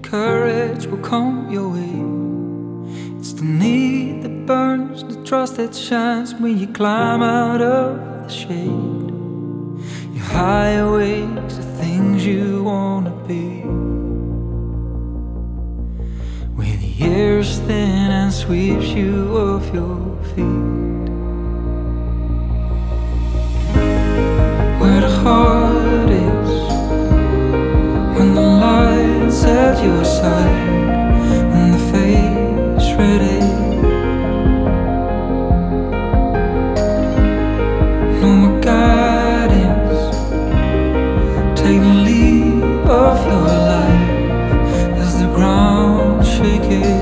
courage will come your way. It's the need that burns, the trust that shines when you climb out of the shade. Your high awakes the things you wanna be. Where the air is thin and sweeps you off your feet. Where the heart is, when the light's at your side, and the face ready. No more guidance, take the leap of your life as the ground shaking.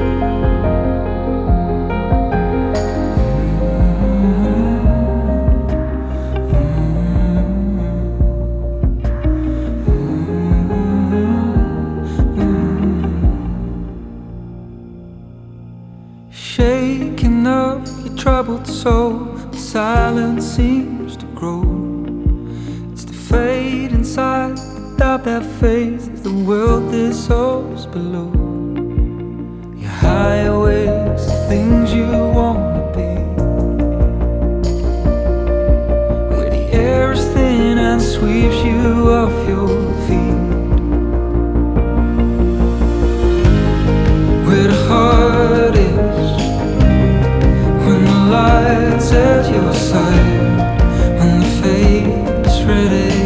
Shaking up your troubled soul, the silence seems to grow. It's the fade inside, the doubt that fades as the world dissolves below. Your high awakes the things you wanna be. Where the air is thin and sweeps you off your feet. Where the heart is, lights at your side, and the face ready.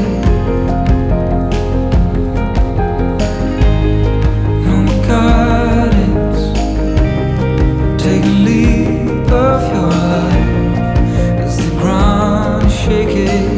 No more guidance, take a leap of your life as the ground shaking.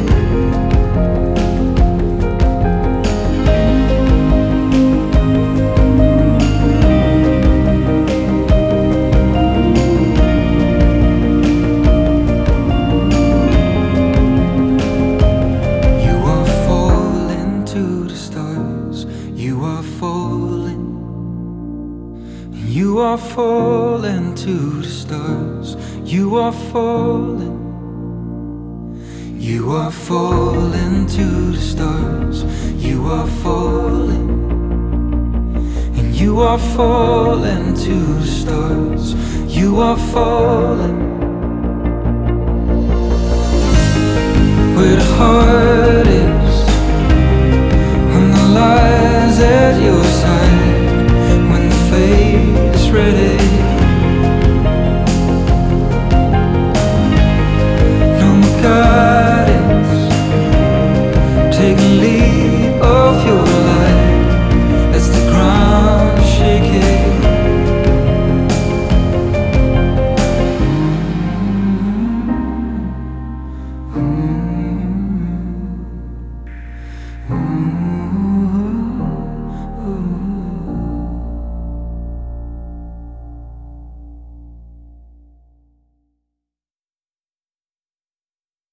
You are falling, and you are falling to the stars. You are falling, you are falling to the stars. You are falling, and you are falling to the stars. You are falling. Where the heart is, when the lies at your side, when the fate is ready. No more guidance, take a leap